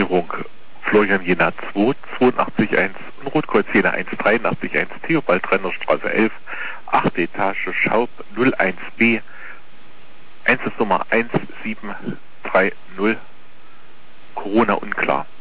Registrierung Florian Jena 2, 82.1 und Rotkreuz Jena 1, 83.1, Theobald Rennerstraße 11, 8. Etage, Schaub 01b, Einsatznummer 1730, Corona unklar.